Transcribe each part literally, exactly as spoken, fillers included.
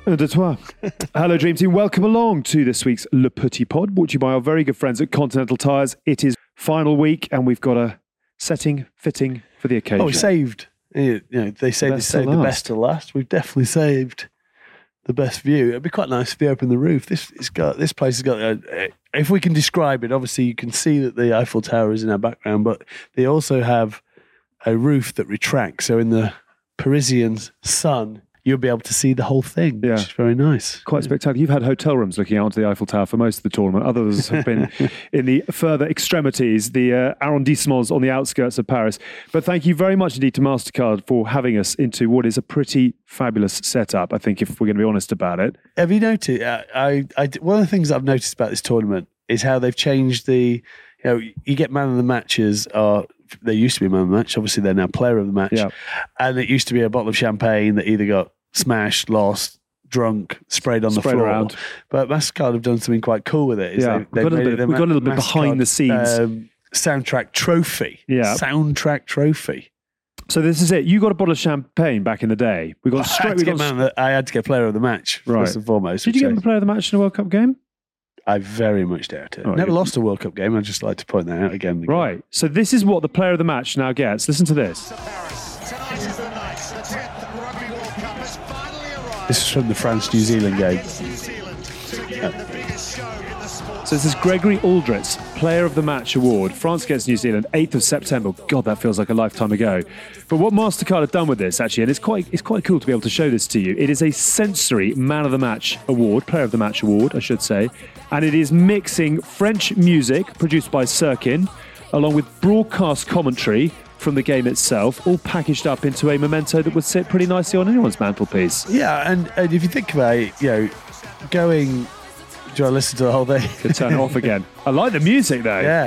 Un, deux, trois. Hello, Dream Team. Welcome along to this week's Le Petit Pod, brought to you by our very good friends at Continental Tires. It is final week, and we've got a setting, fitting for the occasion. Oh, we saved. You know, they say The they best saved till the last. best to last. We've definitely saved the best view. It'd be quite nice if they open the roof. This it's got this place has got. A, if we can describe it, obviously you can see that the Eiffel Tower is in our background, but they also have a roof that retracts. So in the Parisian sun, you'll be able to see the whole thing, Yeah. which is very nice. Quite spectacular. You've had hotel rooms looking out onto the Eiffel Tower for most of the tournament. Others have been in the further extremities, the uh, arrondissements on the outskirts of Paris. But thank you very much indeed to MasterCard for having us into what is a pretty fabulous setup, I think, if we're going to be honest about it. Have you noticed? I, I, I, one of the things I've noticed about this tournament is how they've changed the. You know, you get man of the matches. Are they used to be man of the match? Obviously, they're now player of the match. Yeah. And it used to be a bottle of champagne that either got smashed, lost, drunk, sprayed on the Sprayed floor. around. But MasterCard have done something quite cool with it. is Yeah, they- we've got a they've little made bit- it the we've got a little bit behind the MasterCard, scenes. Um, soundtrack trophy. Yeah. Soundtrack trophy. So this is it. You got a bottle of champagne back in the day. We got I straight. had, We to got get man of the, I had to get player of the match, Right. first and foremost. Did you which get the player of the match in a World Cup game? I, I very much doubt it. Oh, Never you- lost a World Cup game. I'd just like to point that out again. and again. Right. So this is what the player of the match now gets. Listen to this. Tonight is the night. The tenth Rugby World Cup has finally arrived. This is from the France-New Zealand game. New Zealand to get the biggest show in the sport. So this is Gregory Aldritz, Player of the Match Award. France against New Zealand, eighth of September. God, that feels like a lifetime ago. But what MasterCard have done with this, actually, and it's quite it's quite cool to be able to show this to you, it is a sensory Man of the Match Award, Player of the Match Award, I should say. And it is mixing French music, produced by Sirkin, along with broadcast commentary from the game itself, all packaged up into a memento that would sit pretty nicely on anyone's mantelpiece. Yeah, and, and if you think about it, you know, going, do I listen to the whole thing? Could turn it off again. I like the music, though. Yeah.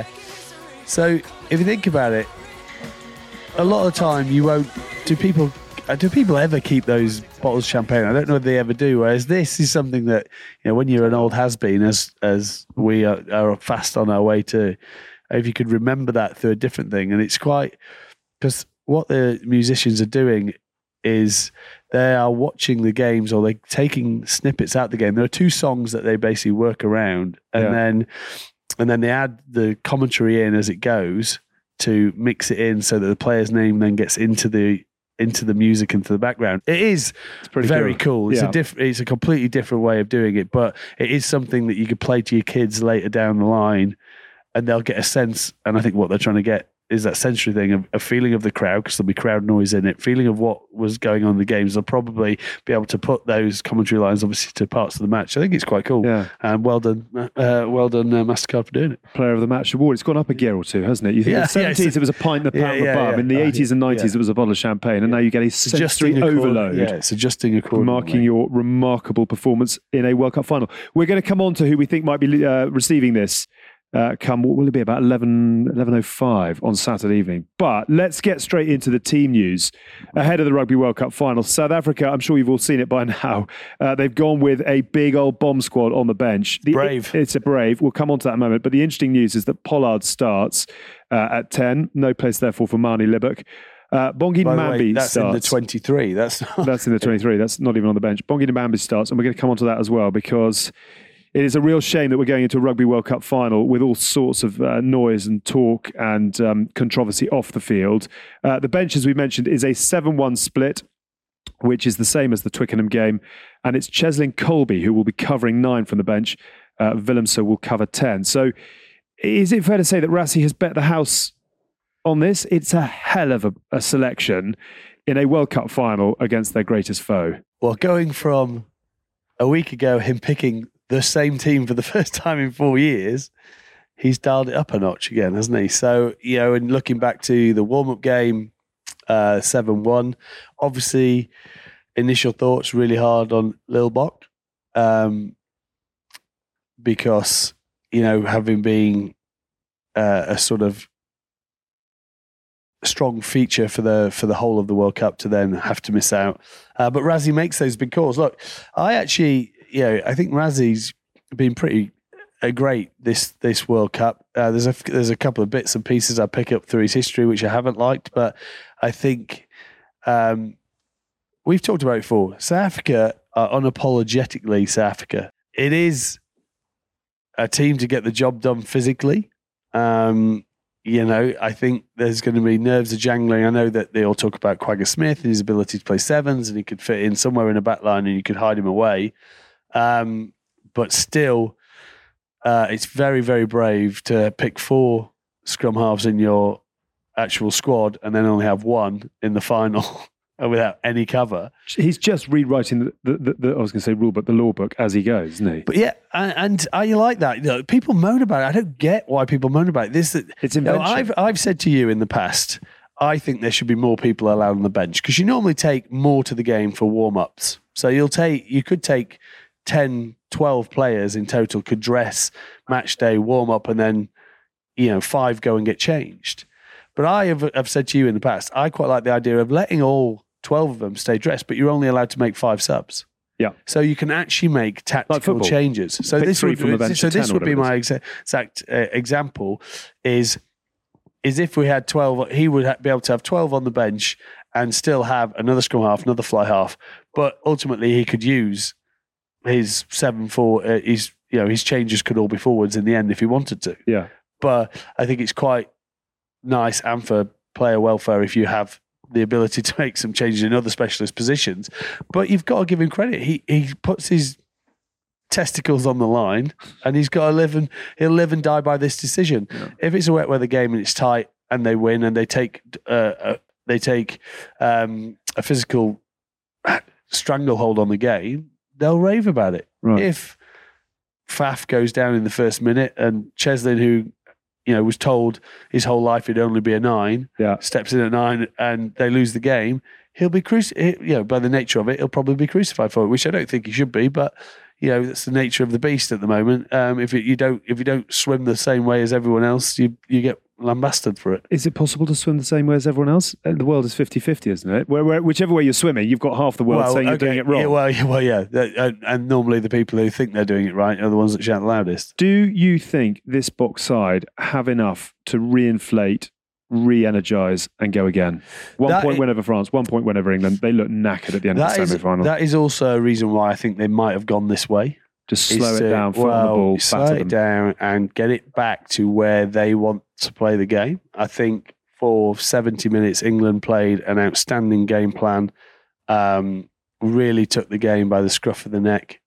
So if you think about it, a lot of the time you won't. Do people? uh, Do people ever keep those bottles of champagne? I don't know if they ever do. Whereas this is something that, you know, when you're an old has-been, as as we are, are fast on our way to, if you could remember that through a different thing, and it's quite because what the musicians are doing is they are watching the games or they're taking snippets out the game. There are two songs that they basically work around, and Yeah. then and then they add the commentary in as it goes to mix it in so that the player's name then gets into the into the music into the background. It is pretty very cool. cool. It's Yeah. a diff- it's a completely different way of doing it, but it is something that you could play to your kids later down the line, and they'll get a sense. And I think what they're trying to get is that sensory thing of a feeling of the crowd, because there'll be crowd noise in it, feeling of what was going on in the games. They'll probably be able to put those commentary lines obviously to parts of the match. I think it's quite cool. Yeah. And well done, uh, well done, uh, MasterCard for doing it. Player of the Match Award. It's gone up a gear or two, hasn't it? You think Yeah, in the seventies yeah, it's- it was a pint and a pound Yeah, yeah, of bum. yeah. In the Uh, eighties and nineties yeah. it was a bottle of champagne. And now you get a sensory accord- overload, Yeah, it's adjusting accordingly. marking your remarkable performance in a World Cup final. We're going to come on to who we think might be uh, receiving this uh, come, what will it be, about eleven, eleven oh five on Saturday evening. But let's get straight into the team news. Ahead of the Rugby World Cup final, South Africa, I'm sure you've all seen it by now, uh, they've gone with a big old bomb squad on the bench. The, Brave. It's a brave. We'll come on to that in a moment. But the interesting news is that Pollard starts uh, at ten. No place, therefore, for Marnie Libbuck. Uh, Bongi By the way, Mbambi that's starts. in the twenty-three. That's not. That's in the twenty-three. That's not even on the bench. Bongi Mbambi starts, and we're going to come on to that as well, because it is a real shame that we're going into a Rugby World Cup final with all sorts of uh, noise and talk and um, controversy off the field. Uh, the bench, as we mentioned, is a seven one split, which is the same as the Twickenham game, and it's Cheslin Colby who will be covering nine from the bench. Uh, Willemse will cover ten. So is it fair to say that Rassie has bet the house on this? It's a hell of a, a selection in a World Cup final against their greatest foe. Well, going from a week ago, him picking the same team for the first time in four years, he's dialed it up a notch again, hasn't he? So, you know, and looking back to the warm-up game, uh, seven one, obviously, initial thoughts really hard on Lil Bok, um, because, you know, having been uh, a sort of strong feature for the for the whole of the World Cup to then have to miss out. Uh, but Rassie makes those big calls. Look, I actually, you know, I think Rassie's been pretty uh, great this this World Cup. Uh, there's a there's a couple of bits and pieces I pick up through his history which I haven't liked, but I think um, we've talked about it before. South Africa are unapologetically South Africa. It is a team to get the job done physically. Um, you know, I think there's going to be nerves are jangling. I know that they all talk about Quagga Smith and his ability to play sevens, and he could fit in somewhere in a back line and you could hide him away. Um, but still, uh, it's very, very brave to pick four scrum halves in your actual squad and then only have one in the final without any cover. He's just rewriting the, the, the, the I was going to say rule book, the law book as he goes, isn't he? But yeah, and, and I like that. You know, people moan about it. I don't get why people moan about it. This, it's you know, invention. I've I've said to you in the past, I think there should be more people allowed on the bench because you normally take more to the game for warm ups. So you'll take you could take ten, twelve players in total could dress match day, warm up, and then you know five go and get changed. But I have, have said to you in the past, I quite like the idea of letting all twelve of them stay dressed, but you're only allowed to make five subs. Yeah. So you can actually make tactical like changes. So Pick this three would, from the bench so to ten this or would be whatever my it is. exa- exact uh, example is is if we had twelve, he would ha- be able to have twelve on the bench and still have another scrum half, another fly half, but ultimately he could use his seven four. Uh, his you know his changes could all be forwards in the end if he wanted to. Yeah. But I think it's quite nice and for player welfare if you have the ability to make some changes in other specialist positions. But you've got to give him credit. He he puts his testicles on the line and he's got to live and he'll live and die by this decision. Yeah. If it's a wet weather game and it's tight and they win and they take uh, uh, they take um, a physical stranglehold on the game, they'll rave about it. Right. If Faf goes down in the first minute and Cheslin, who you know was told his whole life he'd only be a nine, yeah. steps in at nine and they lose the game, he'll be crucified. You know, by the nature of it, he'll probably be crucified for it, which I don't think he should be. But you know, that's the nature of the beast at the moment. Um, if it, you don't, if you don't swim the same way as everyone else, you you get lambasted for it. Is it possible to swim the same way as everyone else? The world is fifty-fifty, isn't it? Where, where, whichever way you're swimming, you've got half the world well, saying you're okay, doing it wrong. Yeah, well, yeah, well, yeah. And, and normally the people who think they're doing it right are the ones that shout the loudest. Do you think this box side have enough to reinflate, re-energise and go again? One That point is, win over France, one point win over England. They look knackered at the end of the is, semi-final. That is also a reason why I think they might have gone this way. Just slow it to, down, flatten well, the ball, slow batter it them. down and get it back to where they want to play the game. I think for seventy minutes, England played an outstanding game plan, um, really took the game by the scruff of the neck,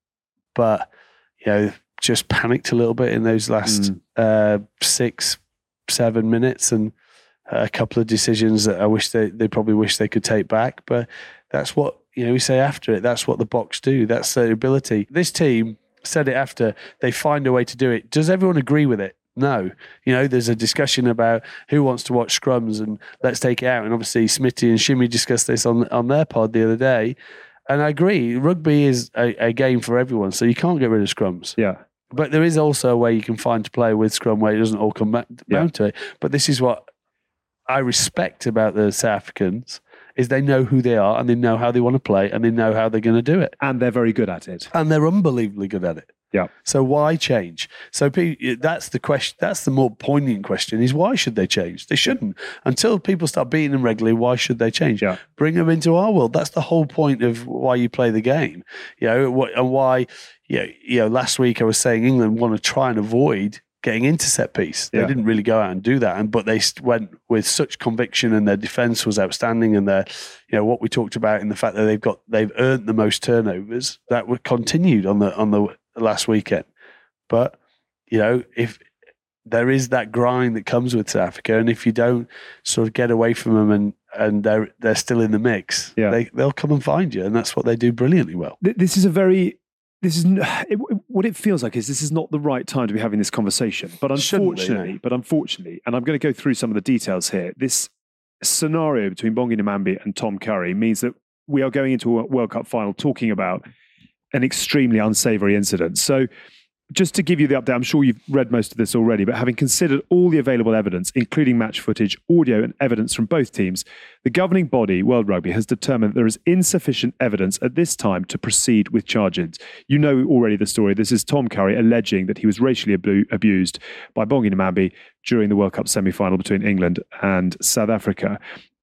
but you know, just panicked a little bit in those last Mm. uh, six, seven minutes, and a couple of decisions that I wish they they probably wish they could take back. But that's what you know. We say after it. That's what the box do. That's their ability. This team said it after. They find a way to do it. Does everyone agree with it? No. You know, there's a discussion about who wants to watch scrums and let's take it out. And obviously Smitty and Shimmy discussed this on on their pod the other day. And I agree, rugby is a, a game for everyone, so you can't get rid of scrums. Yeah. But there is also a way you can find to play with scrum where it doesn't all come back Yeah. down to it. But this is what I respect about the South Africans is they know who they are and they know how they want to play and they know how they're going to do it. And they're very good at it. And they're unbelievably good at it. Yeah. So why change? So pe- that's the question. That's the more poignant question: is why should they change? They shouldn't. Until people start beating them regularly, why should they change? Yeah. Bring them into our world. That's the whole point of why you play the game. You know, what, and why. You know, you know, last week I was saying England want to try and avoid getting into set piece. They Yeah. didn't really go out and do that, and but they went with such conviction, and their defence was outstanding, and their, you know, what we talked about in the fact that they've got they've earned the most turnovers that were continued on the on the last weekend. But you know, if there is that grind that comes with South Africa, and if you don't sort of get away from them and and they're they're still in the mix, Yeah. they they'll come and find you, and that's what they do brilliantly well. Th- This is a very, this is, n- it, what it feels like is this is not the right time to be having this conversation. But Shouldn't be, unfortunately, no. but unfortunately, and I'm going to go through some of the details here, this scenario between Bongi Mbambi and Tom Curry means that we are going into a World Cup final talking about an extremely unsavoury incident. So just to give you the update, I'm sure you've read most of this already, but having considered all the available evidence, including match footage, audio and evidence from both teams, the governing body, World Rugby, has determined that there is insufficient evidence at this time to proceed with charges. You know already the story. This is Tom Curry alleging that he was racially abu- abused by Bongi Mbambi during the World Cup semi-final between England and South Africa.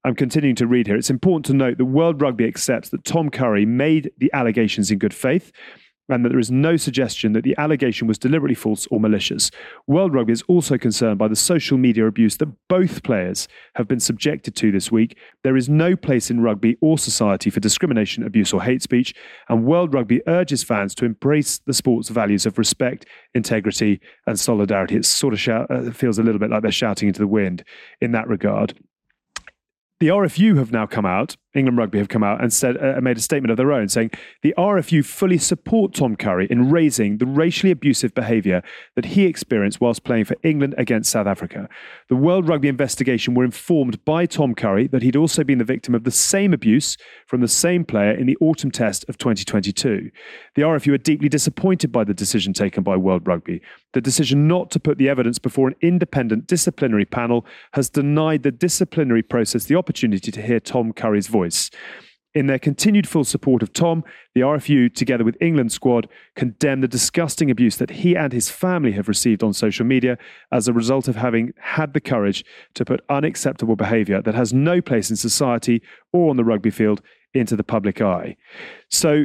I'm continuing to read here. It's important to note that World Rugby accepts that Tom Curry made the allegations in good faith, and that there is no suggestion that the allegation was deliberately false or malicious. World Rugby is also concerned by the social media abuse that both players have been subjected to this week. There is no place in rugby or society for discrimination, abuse or hate speech, and World Rugby urges fans to embrace the sport's values of respect, integrity and solidarity. It sort of shout, uh, feels a little bit like they're shouting into the wind in that regard. The R F U have now come out, England Rugby have come out and said, uh, made a statement of their own saying the R F U fully support Tom Curry in raising the racially abusive behaviour that he experienced whilst playing for England against South Africa. The World Rugby investigation were informed by Tom Curry that he'd also been the victim of the same abuse from the same player in the autumn test of twenty twenty-two. The R F U are deeply disappointed by the decision taken by World Rugby. The decision not to put the evidence before an independent disciplinary panel has denied the disciplinary process the opportunity to hear Tom Curry's voice. In their continued full support of Tom, the R F U, together with England squad, condemn the disgusting abuse that he and his family have received on social media as a result of having had the courage to put unacceptable behaviour that has no place in society or on the rugby field into the public eye. So,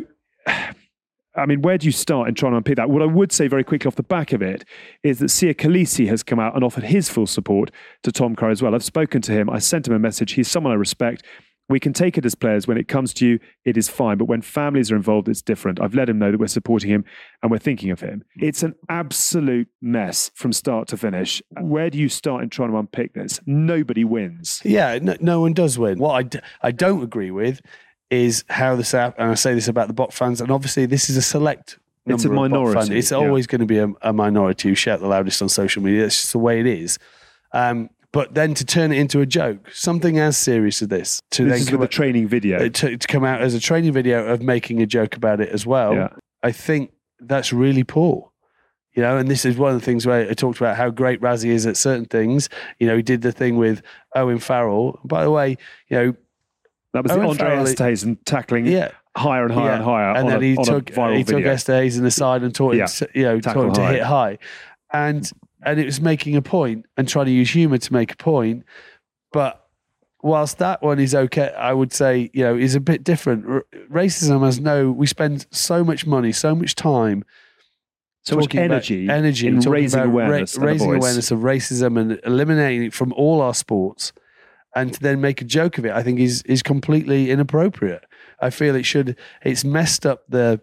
I mean, where do you start in trying to unpick that? What I would say very quickly off the back of it is that Sia Khaleesi has come out and offered his full support to Tom Curry as well. I've spoken to him. I sent him a message. He's someone I respect. We can take it as players. When it comes to you, it is fine. But when families are involved, it's different. I've let him know that we're supporting him and we're thinking of him. It's an absolute mess from start to finish. Where do you start in trying to unpick this? Nobody wins. Yeah, no, no one does win. What I, d- I don't agree with is how the South, and I say this about the Bot fans, and obviously this is a select number it's a of minority. Bot fans. It's yeah. always going to be a, a minority who shout the loudest on social media. That's just the way it is. Um, But then to turn it into a joke, something as serious as this, to this then is come with a out, training video, to, to come out as a training video of making a joke about it as well, yeah. I think that's really poor. You know, and this is one of the things where I talked about how great Razzie is at certain things. You know, he did the thing with Owen Farrell. By the way, you know, that was Owen the Andre Farrell, Esterhuizen tackling yeah. higher and higher yeah. and higher, and on then a, he on took a viral he video. took Esterhuizen aside and taught him, Yeah. to, you know, Tackle taught him to high. hit high, and and it was making a point and trying to use humour to make a point. But whilst that one is okay, I would say, you know, is a bit different. R- racism has no, we spend so much money, so much time, so much talking about energy, energy in talking raising about awareness, ra- and a raising voice. awareness of racism and eliminating it from all our sports, and to then make a joke of it, I think is is completely inappropriate. I feel it should, it's messed up the,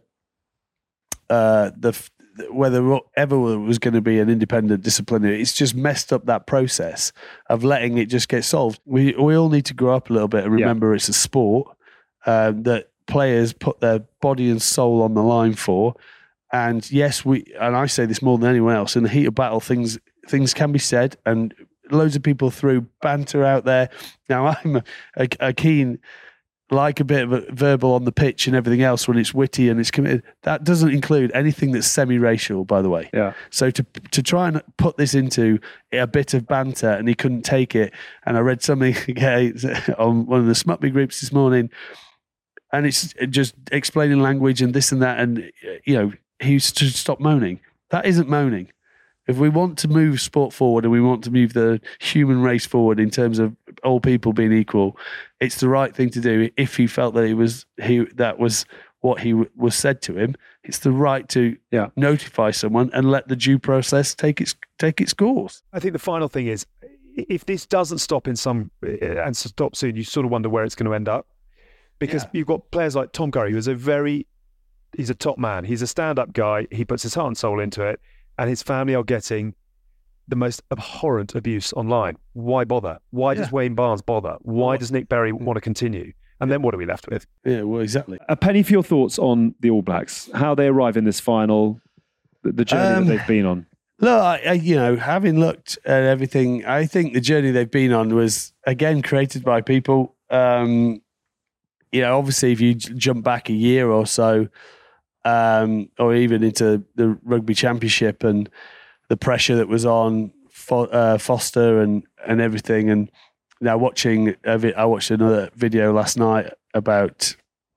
uh, the, whether ever was going to be an independent disciplinary, it's just messed up that process of letting it just get solved. We we all need to grow up a little bit and remember yeah. it's a sport um, that players put their body and soul on the line for. And yes, we and I say this more than anyone else, in the heat of battle, things things can be said, and loads of people threw banter out there. Now I'm a, a, a keen. like a bit of a verbal on the pitch and everything else when it's witty and it's committed. That doesn't include anything that's semi-racial, by the way. Yeah. So to to try and put this into a bit of banter, and he couldn't take it. And I read something okay, on one of the Smutby groups this morning, and it's just explaining language and this and that, and you know, he should stop moaning. That isn't moaning. If we want to move sport forward and we want to move the human race forward in terms of all people being equal, it's the right thing to do. If he felt that it was he that was what he w- was said to him, it's the right to yeah. notify someone and let the due process take its take its course. I think the final thing is, if this doesn't stop in some and stop soon, you sort of wonder where it's going to end up, because yeah. you've got players like Tom Curry, who's a very he's a top man. He's a stand-up guy. He puts his heart and soul into it. And his family are getting the most abhorrent abuse online. Why bother? Why yeah. does Wayne Barnes bother? Why does Nick Berry want to continue? And then what are we left with? Yeah, well, exactly. A penny for your thoughts on the All Blacks, how they arrive in this final, the, the journey um, that they've been on. Look, I, I, you know, having looked at everything, I think the journey they've been on was, again, created by people. Um, you know, obviously, if you j- jump back a year or so, Um, or even into the rugby championship and the pressure that was on Fo- uh, Foster and, and everything. And now watching, a vi- I watched another video last night about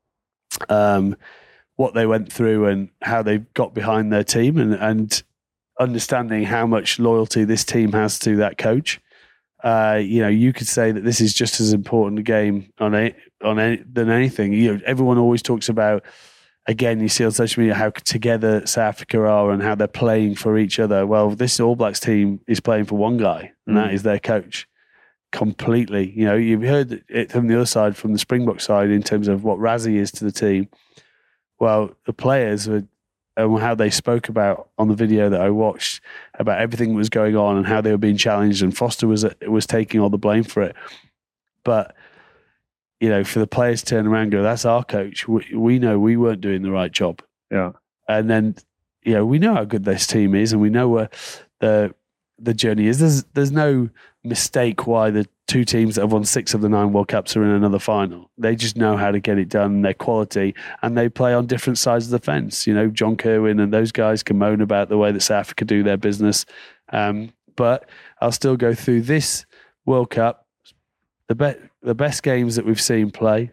um, what they went through and how they got behind their team, and, and understanding how much loyalty this team has to that coach. Uh, you know, you could say that this is just as important a game on a, on a, than anything. You know, everyone always talks about, again, you see on social media how together South Africa are and how they're playing for each other. Well, this All Blacks team is playing for one guy, and mm. that is their coach. Completely. You know, you've heard it from the other side, from the Springbok side, in terms of what Rassie is to the team. Well, the players were, and how they spoke about on the video that I watched about everything that was going on and how they were being challenged, and Foster was was taking all the blame for it. But, you know, for the players to turn around and go, that's our coach. We, we know we weren't doing the right job. Yeah. And then, you know, we know how good this team is, and we know where the the journey is. There's there's no mistake why the two teams that have won six of the nine World Cups are in another final. They just know how to get it done, their quality, and they play on different sides of the fence. You know, John Kerwin and those guys can moan about the way that South Africa do their business. Um, but I'll still go through this World Cup. The, be- the best games that we've seen play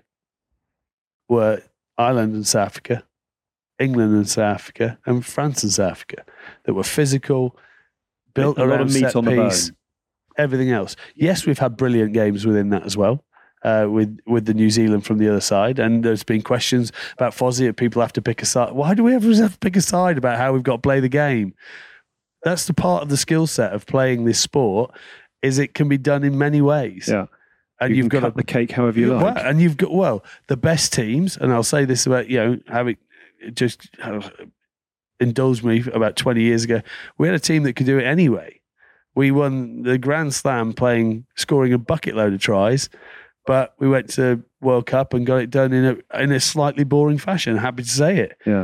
were Ireland and South Africa, England and South Africa, and France and South Africa, that were physical, built a around lot of meat set on the piece, bone. Everything else. Yes, we've had brilliant games within that as well, uh, with with the New Zealand from the other side. And there's been questions about Fozzie, if people have to pick a side. Why do we ever have to pick a side about how we've got to play the game? That's the part of the skill set of playing this sport, is it can be done in many ways. Yeah. And you you've can got cut the cake however you well, like. and you've got, well, the best teams, and I'll say this about, you know, having just uh, indulged me about twenty years ago, we had a team that could do it anyway. We won the Grand Slam playing, scoring a bucket load of tries, but we went to World Cup and got it done in a in a slightly boring fashion. Happy to say it. Yeah.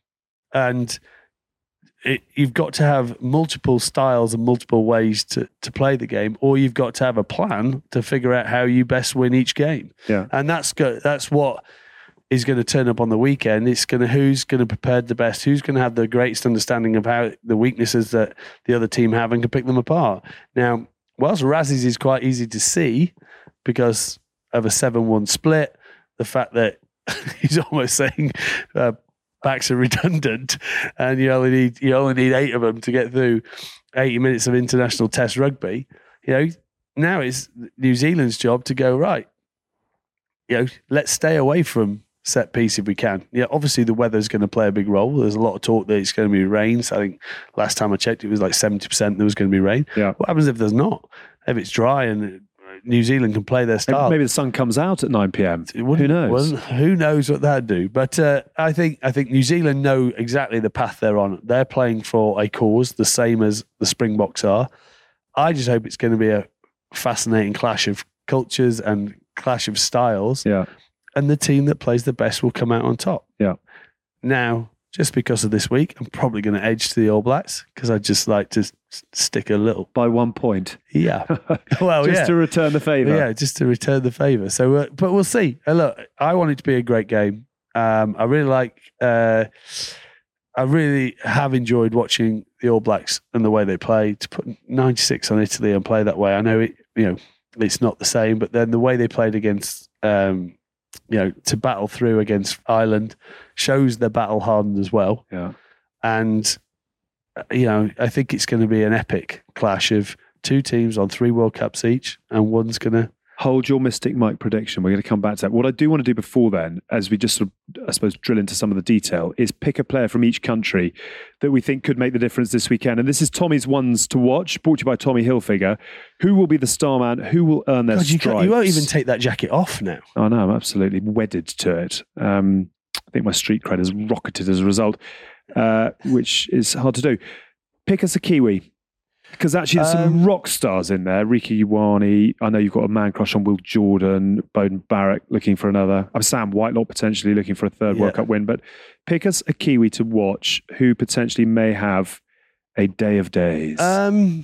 And it, you've got to have multiple styles and multiple ways to, to play the game, or you've got to have a plan to figure out how you best win each game. Yeah. And that's go, that's what is going to turn up on the weekend. It's going to, who's going to prepare the best, who's going to have the greatest understanding of how the weaknesses that the other team have and can pick them apart. Now, whilst Rassie's is quite easy to see because of a seven one split, the fact that he's almost saying uh, backs are redundant and you only need you only need eight of them to get through eighty minutes of international test rugby. You know, now it's New Zealand's job to go, right, you know, let's stay away from set piece if we can. Yeah, obviously the weather's going to play a big role. There's a lot of talk that it's going to be rain. So I think last time I checked, it was like seventy percent there was going to be rain. Yeah. What happens if there's not? If it's dry and New Zealand can play their style? Maybe the sun comes out at nine p.m. Who knows? Well, who knows what that'd do? But uh, I think I think New Zealand know exactly the path they're on. They're playing for a cause, the same as the Springboks are. I just hope it's going to be a fascinating clash of cultures and clash of styles. Yeah. And the team that plays the best will come out on top. Yeah. Now, just because of this week, I'm probably going to edge to the All Blacks because I'd just like to s- stick a little. By one point. Yeah. Well, just yeah. to return the favour. Yeah, just to return the favour. So, uh, but we'll see. Uh, look, I want it to be a great game. Um, I really like, uh, I really have enjoyed watching the All Blacks and the way they play. To put ninety-six on Italy and play that way, I know it, you know, it's not the same, but then the way they played against, um, you know, to battle through against Ireland shows they're battle hardened as well. Yeah. And, you know, I think it's going to be an epic clash of two teams on three World Cups each, and one's going to Hold your Mystic Mike prediction. We're going to come back to that. What I do want to do before then, as we just sort of, I suppose, drill into some of the detail, is pick a player from each country that we think could make the difference this weekend. And this is Tommy's ones to watch, brought to you by Tommy Hilfiger. Who will be the star man? Who will earn their God, you, stripes? can't- you won't even take that jacket off now. I know, I'm absolutely wedded to it. Um, I think my street cred has rocketed as a result, uh, which is hard to do. Pick us a Kiwi. Because actually there's some Um, rock stars in there. Ricky Ioane. I know you've got a man crush on Will Jordan. Bowden Barrett looking for another. I'm Sam Whitelock potentially looking for a third Yeah. World Cup win. But pick us a Kiwi to watch who potentially may have a day of days. Um,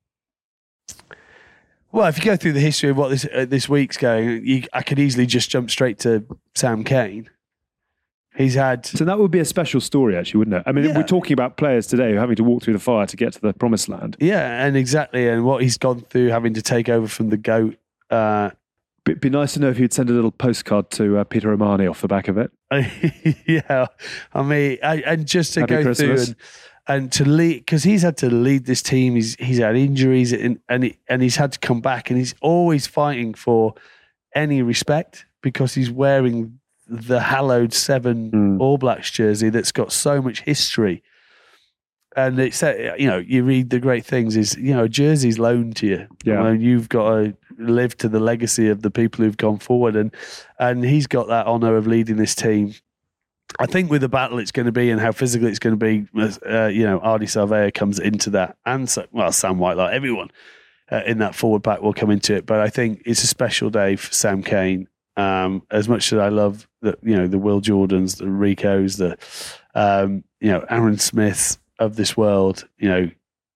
well, if you go through the history of what this uh, this week's going, you, I could easily just jump straight to Sam Cane. He's had so that would be a special story, actually, wouldn't it? I mean, Yeah. we're talking about players today who are having to walk through the fire to get to the promised land. yeah, and exactly, and what he's gone through having to take over from the GOAT. Uh, It'd be nice to know if you'd send a little postcard to uh, Peter Omani off the back of it. yeah, I mean, I, and just to Happy go Christmas. through and to lead, because he's had to lead this team. He's he's had injuries, and and, he, and he's had to come back, and he's always fighting for any respect because he's wearing the hallowed seven Mm. All Blacks jersey that's got so much history. And it's, uh, you know, you read the great things is, you know, a jersey's loaned to you. Yeah. And you've got to live to the legacy of the people who've gone forward. And, and he's got that honour of leading this team. I think with the battle it's going to be and how physical it's going to be, uh, you know, Ardie Savea comes into that. And, so, well, Sam Whitelock, everyone uh, in that forward pack will come into it. But I think it's a special day for Sam Cane. Um, as much as I love the, you know, the Will Jordans, the Ricos, the, um, you know, Aaron Smiths of this world, you know,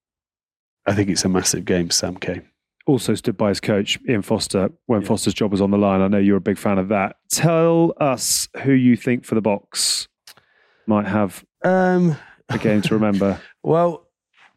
I think it's a massive game for Sam Cane. Also stood by his coach, Ian Foster, when yeah. Foster's job was on the line. I know you're a big fan of that. Tell us who you think for the box might have um, a game to remember. Well,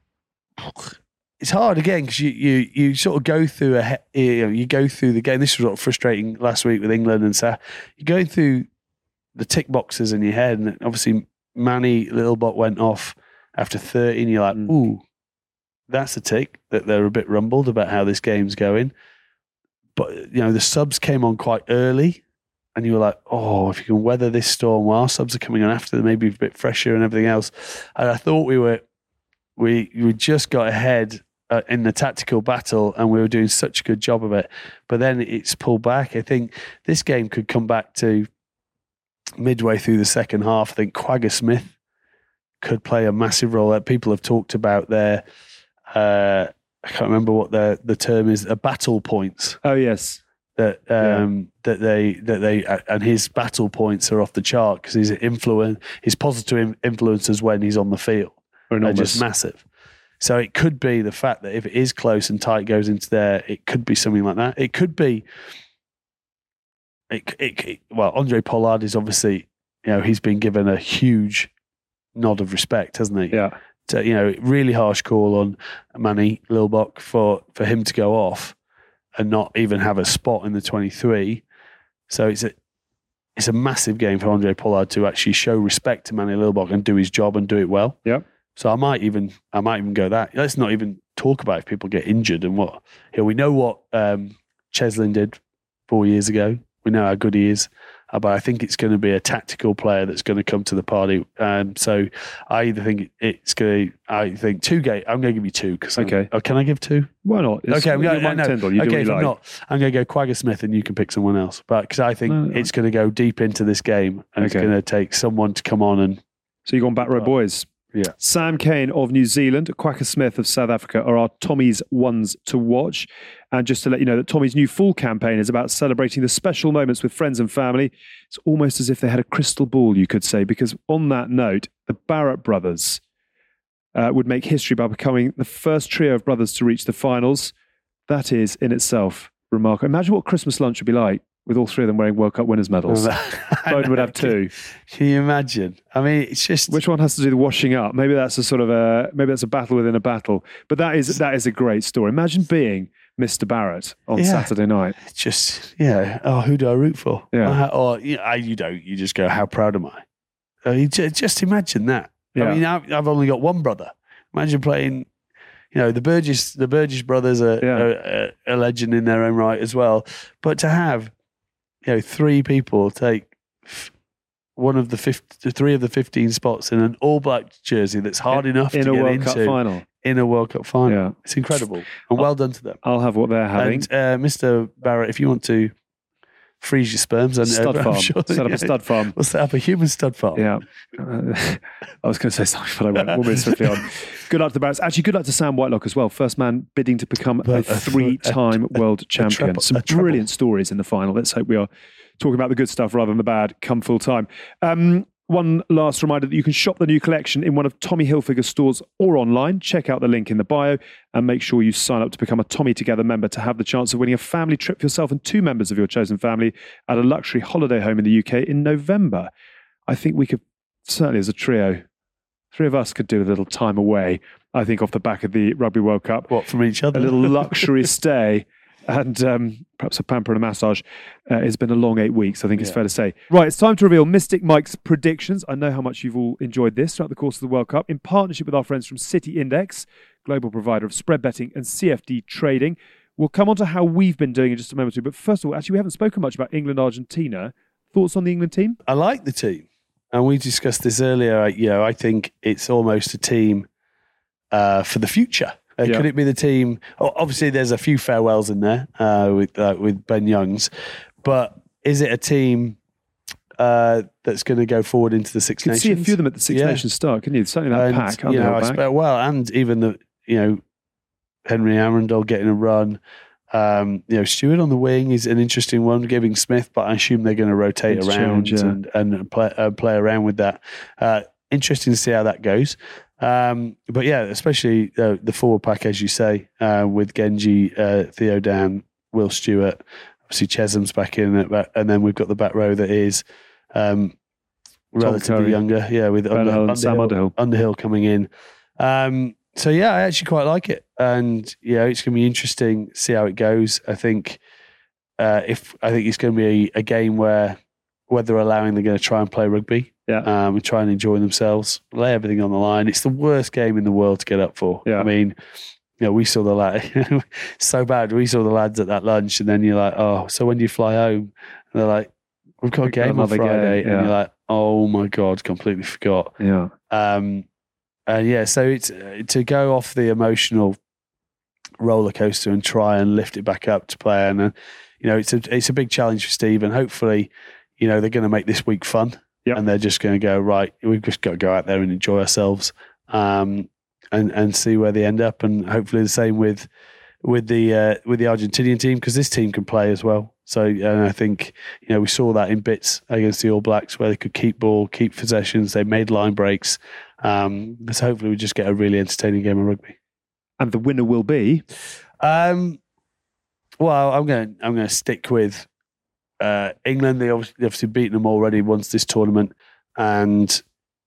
it's hard again because you, you you sort of go through a you know you go through the game. This was sort of frustrating last week with England, and so you're going through the tick boxes in your head, and obviously Manny Littlebot went off after thirty, and you're like, mm. ooh, that's a tick that they're a bit rumbled about how this game's going. But you know the subs came on quite early, and you were like, oh, if you can weather this storm while subs are coming on after, maybe a bit fresher and everything else. And I thought we were we we just got ahead. Uh, in the tactical battle, and we were doing such a good job of it. But then it's pulled back. I think this game could come back to midway through the second half. I think Quagga Smith could play a massive role. That people have talked about their, uh, I can't remember what the the term is, a battle points. Oh yes, that um, yeah. that they that they and his battle points are off the chart because his influence, his positive influences when he's on the field are just massive. So it could be the fact that if it is close and tight goes into there, it could be something like that. It could be, it, it, it, well, Andre Pollard is obviously, you know, he's been given a huge nod of respect, hasn't he? Yeah. So, you know, really harsh call on Manny Littlebot for, for him to go off and not even have a spot in the twenty-three. So it's a, it's a massive game for Andre Pollard to actually show respect to Manny Littlebot and do his job and do it well. Yeah. So I might even, I might even go that. Let's not even talk about if people get injured and what. You know, we know what um, Cheslin did four years ago. We know how good he is, uh, but I think it's going to be a tactical player that's going to come to the party. Um, so I either think it's going to. I think two game. I'm going to give you two because. Okay. Oh, can I give two? Why not? It's, okay, I'm going. No, no, you okay, if like. I'm not, I'm going to go Quagga Smith, and you can pick someone else. But because I think no, no. it's going to go deep into this game, and okay. it's going to take someone to come on and. So you're going back row boys. Yeah. Sam Cane of New Zealand, Quagga Smith of South Africa are our Tommy's ones to watch. And just to let you know that Tommy's new full campaign is about celebrating the special moments with friends and family. It's almost as if they had a crystal ball, you could say, because on that note, the Barrett brothers uh, would make history by becoming the first trio of brothers to reach the finals. That is in itself remarkable. Imagine what Christmas lunch would be like with all three of them wearing World Cup winners' medals. Both would have two. Can you imagine? I mean, it's just... Which one has to do the washing up? Maybe that's a sort of a... Maybe that's a battle within a battle. But that is that is a great story. Imagine being Mister Barrett on yeah. Saturday night. Just, yeah. Oh, who do I root for? Yeah. Or, you, know, you don't. You just go, how proud am I? Uh, you just, just imagine that. Yeah. I mean, I've, I've only got one brother. Imagine playing... You know, the Burgess, the Burgess brothers are, yeah. are, are a legend in their own right as well. But to have... You know, three people take one of the fifty, three of the fifteen spots in an All Black jersey that's hard in, enough in to a get World into Cup final. In a World Cup final, yeah. It's incredible and well done to them. I'll have what they're having. And uh, Mister Barrett, if you want to freeze your sperms, and stud uh, farm, sure set up yeah, a stud farm. We'll set up a human stud farm. Yeah, uh, I was going to say something, but I won't. We'll move swiftly on. Good luck to Barrett. Actually, good luck to Sam Whitelock as well. First man bidding to become a, a three-time a, world a, champion. A Some brilliant stories in the final. Let's hope we are talking about the good stuff rather than the bad come full time. Um, one last reminder that you can shop the new collection in one of Tommy Hilfiger stores or online. Check out the link in the bio and make sure you sign up to become a Tommy Together member to have the chance of winning a family trip for yourself and two members of your chosen family at a luxury holiday home in the U K in November. I think we could, certainly as a trio, three of us could do a little time away, I think, off the back of the Rugby World Cup. What, from each other? A little luxury stay and um, perhaps a pamper and a massage. Uh, it's been a long eight weeks, I think it's Yeah. fair to say. Right, it's time to reveal Mystic Mike's predictions. I know how much you've all enjoyed this throughout the course of the World Cup in partnership with our friends from City Index, global provider of spread betting and C F D trading. We'll come on to how we've been doing in just a moment or two. But first of all, actually, we haven't spoken much about England-Argentina. Thoughts on the England team? I like the team. And we discussed this earlier. I- You know, I think it's almost a team uh, for the future. Uh, Yeah. Could it be the team? Oh, obviously, there's a few farewells in there uh, with uh, with Ben Youngs, but is it a team uh, that's going to go forward into the Six You can Nations? see a few of them at the Six Yeah. Nations start, can you? Certainly that And, pack. you know, Underhill I back. expect, well, and even the you know Henry Arundel getting a run. Um, you know, Stewart on the wing is an interesting one, giving Smith, but I assume they're going to rotate around Interchange, yeah. and and play uh, play around with that. Uh, interesting to see how that goes. Um, but yeah, especially uh, the forward pack, as you say, uh, with Genji, uh, Theo Dan, Will Stewart, obviously Chesham's back in it, but- and then we've got the back row that is um, relatively Curry, younger, yeah, with Ben Under, Hull and Sam Underhill. Underhill coming in. Um, so yeah, I actually quite like it, and yeah, it's going to be interesting to see how it goes. I think uh, if I think it's going to be a, a game where whether allowing they're going to try and play rugby, Yeah. um, and try and enjoy themselves, lay everything on the line. It's the worst game in the world to get up for. Yeah. I mean, you know, we saw the lad so bad. We saw the lads at that lunch, and then you're like, oh, so when do you fly home? And they're like, we've got a We've got game on another Friday, game, and yeah. you're like, oh my god, completely forgot. Yeah. Um, and yeah, so it's uh, to go off the emotional roller coaster and try and lift it back up to play, and uh, you know, it's a it's a big challenge for Steve, and hopefully, you know, they're going to make this week fun, Yep. and they're just going to go right. We've just got to go out there and enjoy ourselves, um, and and see where they end up, and hopefully the same with with the uh, with the Argentinian team, because this team can play as well. So, and I think, you know, we saw that in bits against the All Blacks where they could keep ball, keep possessions. They made line breaks. Um, so hopefully we just get a really entertaining game of rugby. And the winner will be Um, well, I'm going. I'm going to stick with uh, England. They obviously, they've obviously beaten them already once this tournament, and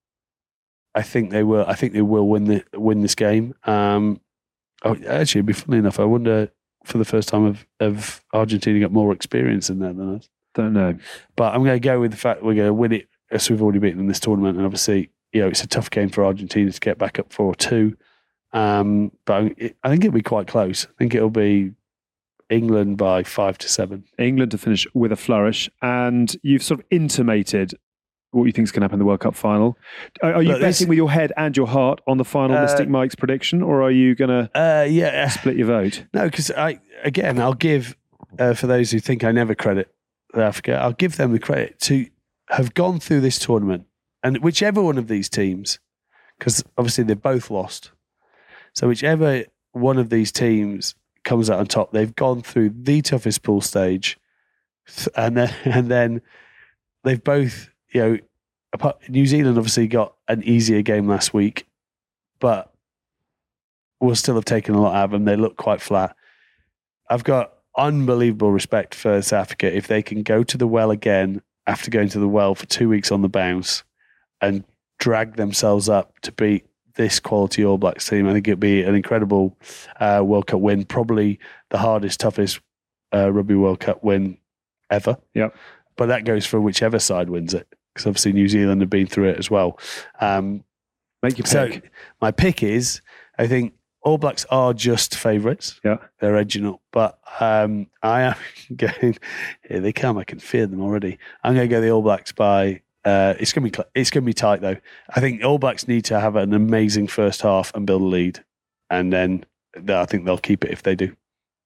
I think they will. I think they will win the win this game. Um, oh, actually, it'd be funny enough. I wonder for the first time of of Argentina got more experience in there than us. don't know. But I'm going to go with the fact we're going to win it as we've already beaten them this tournament, and obviously, you know, it's a tough game for Argentina to get back up four two. Um, but I I think it'll be quite close. I think it'll be England by five to seven. England to finish with a flourish, and you've sort of intimated what you think is going to happen in the World Cup final. Are, are you Look, this- betting with your head and your heart on the final Uh, Mystic Mike's prediction, or are you going to Uh, yeah, split your vote? no, because I again I'll give uh, for those who think I never credit South Africa, I'll give them the credit to have gone through this tournament, and whichever one of these teams, because obviously they've both lost, so whichever one of these teams comes out on top, they've gone through the toughest pool stage, th- and then and then they've both, you know, apart, New Zealand obviously got an easier game last week, but will still have taken a lot out of them. They look quite flat. I've got unbelievable respect for South Africa if they can go to the well again after going to the well for two weeks on the bounce and drag themselves up to beat this quality All Blacks team. I think it'd be an incredible uh, World Cup win, probably the hardest, toughest uh, Rugby World Cup win ever. Yep. But that goes for whichever side wins it, because obviously New Zealand have been through it as well. Um, Make your so pick. my pick is, I think All Blacks are just favourites. Yeah. They're original. But um, I am going, here they come, I can fear them already. I'm going to go the All Blacks by, uh, it's going to be cl- it's going to be tight though. I think All Blacks need to have an amazing first half and build a lead. And then th- I think they'll keep it if they do.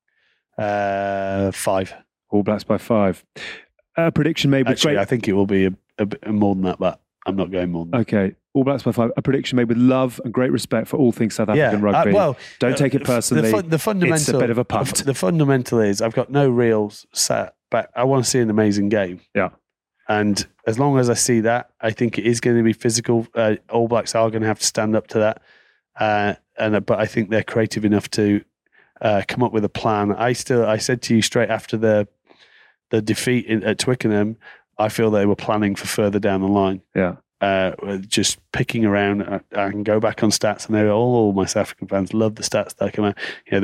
Uh, five. All Blacks by five. A prediction made with Actually, great... I think it will be a, a bit more than that, but I'm not going more than that. Okay, All Blacks by five. A prediction made with love and great respect for all things South African uh, rugby. well, Don't take it uh, personally. The, fu- the fundamental, It's a bit of a the, punt. fu- the fundamental is I've got no reels sat back. I want to see an amazing game. Yeah. And as long as I see that, I think it is going to be physical. Uh, All Blacks are going to have to stand up to that. Uh, and uh, but I think they're creative enough to uh, come up with a plan. I still, I said to you straight after the the defeat in, at Twickenham, I feel they were planning for further down the line. Yeah. Uh, just picking around. I, I can go back on stats, and they all, all my South African fans love the stats that come out. You know, they mi-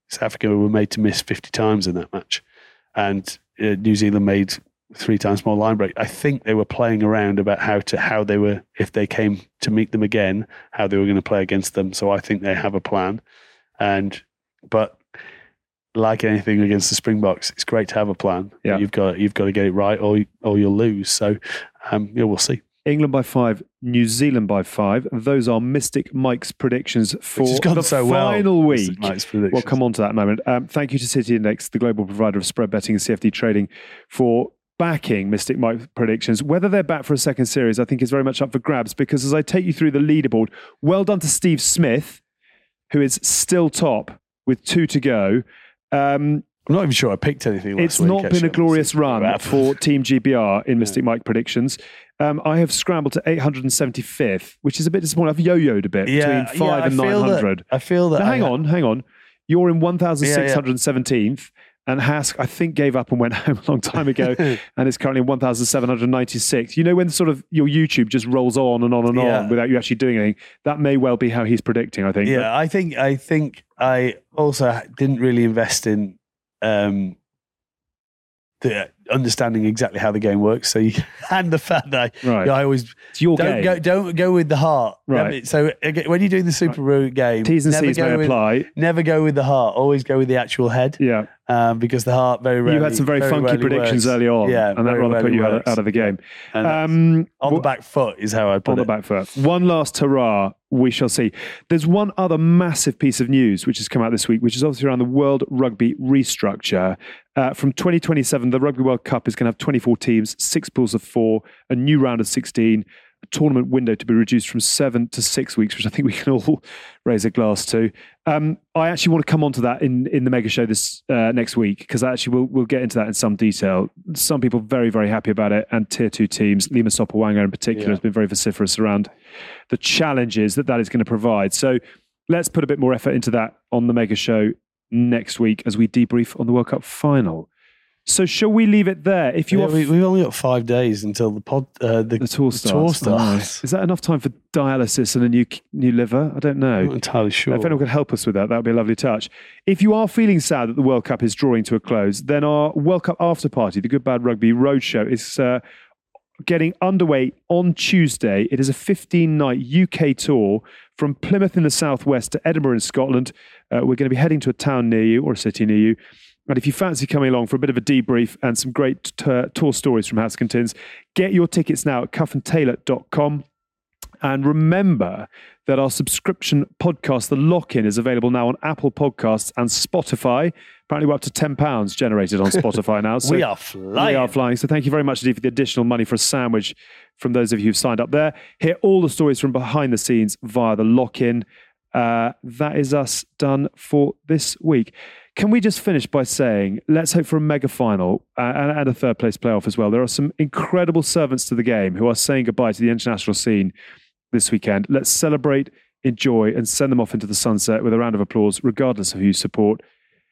South Africa were made to miss fifty times in that match, and uh, New Zealand made three times more line break. I think they were playing around about how to how they were, if they came to meet them again, how they were going to play against them. So I think they have a plan, and but like anything against the Springboks, it's great to have a plan. Yeah. You've got you've got to get it right, or or you'll lose. So um, yeah, we'll see. England by five, New Zealand by five. Those are Mystic Mike's predictions for Which has gone the so well, final Mystic week. Mike's predictions. We'll come on to that in a moment. Um, thank you to City Index, the global provider of spread betting and C F D trading, for backing Mystic Mike predictions. Whether they're back for a second series, I think is very much up for grabs, because as I take you through the leaderboard, well done to Steve Smith, who is still top with two to go. Um, I'm not even sure I picked anything last It's week, not been actually. a glorious run Crap. for Team G B R in Mystic Mike predictions. Um, I have scrambled to eight hundred seventy-fifth, which is a bit disappointing. I've yo-yoed a bit Yeah, between five yeah, and I feel nine hundred. That, I feel that. Now, hang I, on, hang on. You're in one thousand six hundred seventeenth, and Hask, I think, gave up and went home a long time ago, and is currently in one thousand seven hundred ninety-six. You know, when sort of your YouTube just rolls on and on and Yeah. on without you actually doing anything, that may well be how he's predicting, I think. Yeah, I think I think I also didn't really invest in um, the understanding exactly how the game works. So you, and the fact that I, Right. I always It's your don't game. go don't go with the heart. Right. So again, when you're doing the Super Root game, T's and never C's go may with, apply. Never go with the heart. Always go with the actual head. Yeah. Um, because the heart very rarely. You had some very, funky rarely predictions works. early on, Yeah, and that very rather put rarely you out of, works. out of the game. And Um, on the wh- back foot is how I put on it. the back foot. One last hurrah, we shall see. There's one other massive piece of news which has come out this week, which is obviously around the World Rugby restructure. Uh, from twenty twenty-seven, the Rugby World Cup is going to have twenty-four teams, six pools of four, a new round of sixteen, a tournament window to be reduced from seven to six weeks, which I think we can all raise a glass to. Um, I actually want to come on to that in, in the mega show this uh, next week, because actually we'll, we'll get into that in some detail. Some people very, very happy about it, and tier two teams, Lima Sopawanga in particular, Yeah. has been very vociferous around the challenges that that is going to provide. So let's put a bit more effort into that on the mega show next week as we debrief on the World Cup final. So shall we leave it there? If you Yeah, are we, we've only got five days until the pod, uh, the, the tour the starts. tour starts. Oh, is that enough time for dialysis and a new new liver? I don't know. I'm not entirely sure. If anyone could help us with that, that would be a lovely touch. If you are feeling sad that the World Cup is drawing to a close, then our World Cup after party, the Good Bad Rugby Roadshow, is uh, getting underway on Tuesday. It is a fifteen-night U K tour from Plymouth in the southwest to Edinburgh in Scotland. Uh, we're going to be heading to a town near you or a city near you. And if you fancy coming along for a bit of a debrief and some great t- tour stories from Haskintons, get your tickets now at cuff and taylor dot com. And remember that our subscription podcast, The Lock-In, is available now on Apple Podcasts and Spotify. Apparently we're up to ten pounds generated on Spotify now. So we are flying. we are flying. So thank you very much indeed for the additional money for a sandwich from those of you who've signed up there. Hear all the stories from behind the scenes via The Lock-In. Uh, that is us done for this week. Can we just finish by saying, let's hope for a mega final uh, and, and a third place playoff as well. There are some incredible servants to the game who are saying goodbye to the international scene this weekend. Let's celebrate, enjoy, and send them off into the sunset with a round of applause, regardless of who you support.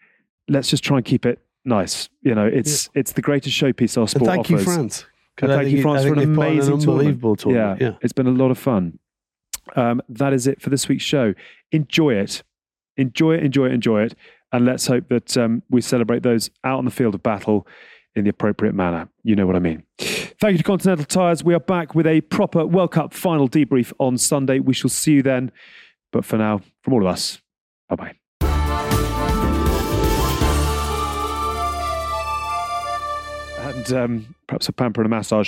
Let's just try and keep it nice. You know, it's it's the greatest showpiece our And sport thank offers. you, France. And I thank think you, it- France, I for think an they've put on amazing an unbelievable tournament. Yeah, Yeah. it's been a lot of fun. Um, that is it for this week's show. Enjoy it. Enjoy it, enjoy it, enjoy it. And let's hope that um, we celebrate those out on the field of battle in the appropriate manner. You know what I mean. Thank you to Continental Tires. We are back with a proper World Cup final debrief on Sunday. We shall see you then. But for now, from all of us, bye-bye. And um, perhaps a pamper and a massage